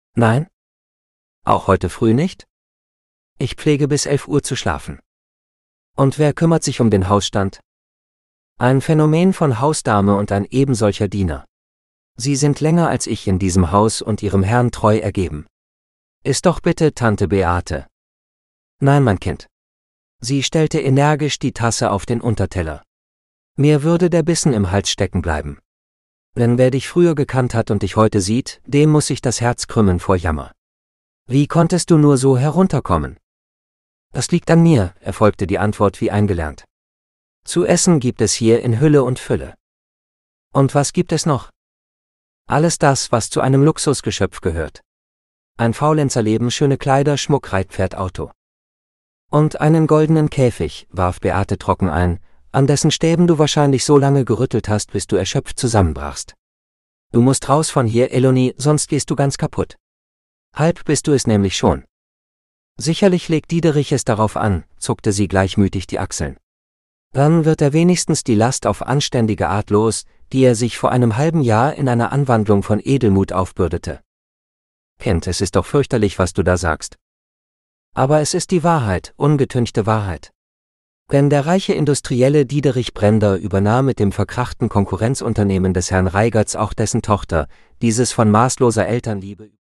Nein? Auch heute früh nicht? Ich pflege bis 11 Uhr zu schlafen. Und wer kümmert sich um den Hausstand? Ein Phänomen von Hausdame und ein ebensolcher Diener. Sie sind länger als ich in diesem Haus und ihrem Herrn treu ergeben. Iss doch bitte, Tante Beate. Nein, mein Kind. Sie stellte energisch die Tasse auf den Unterteller. Mir würde der Bissen im Hals stecken bleiben. Denn wer dich früher gekannt hat und dich heute sieht, dem muss sich das Herz krümmen vor Jammer. Wie konntest du nur so herunterkommen? Das liegt an mir, erfolgte die Antwort wie eingelernt. Zu essen gibt es hier in Hülle und Fülle. Und was gibt es noch? Alles das, was zu einem Luxusgeschöpf gehört. Ein Faulenzerleben, schöne Kleider, Schmuck, Reitpferd, Auto. Und einen goldenen Käfig, warf Beate trocken ein, an dessen Stäben du wahrscheinlich so lange gerüttelt hast, bis du erschöpft zusammenbrachst. Du musst raus von hier, Elodie, sonst gehst du ganz kaputt. Halb bist du es nämlich schon. Sicherlich legt Diederich es darauf an, zuckte sie gleichmütig die Achseln. Dann wird er wenigstens die Last auf anständige Art los, die er sich vor einem halben Jahr in einer Anwandlung von Edelmut aufbürdete. Kind, es ist doch fürchterlich, was du da sagst. Aber es ist die Wahrheit, ungetünchte Wahrheit. Denn der reiche Industrielle Diederich Brender übernahm mit dem verkrachten Konkurrenzunternehmen des Herrn Reigerts auch dessen Tochter, dieses von maßloser Elternliebe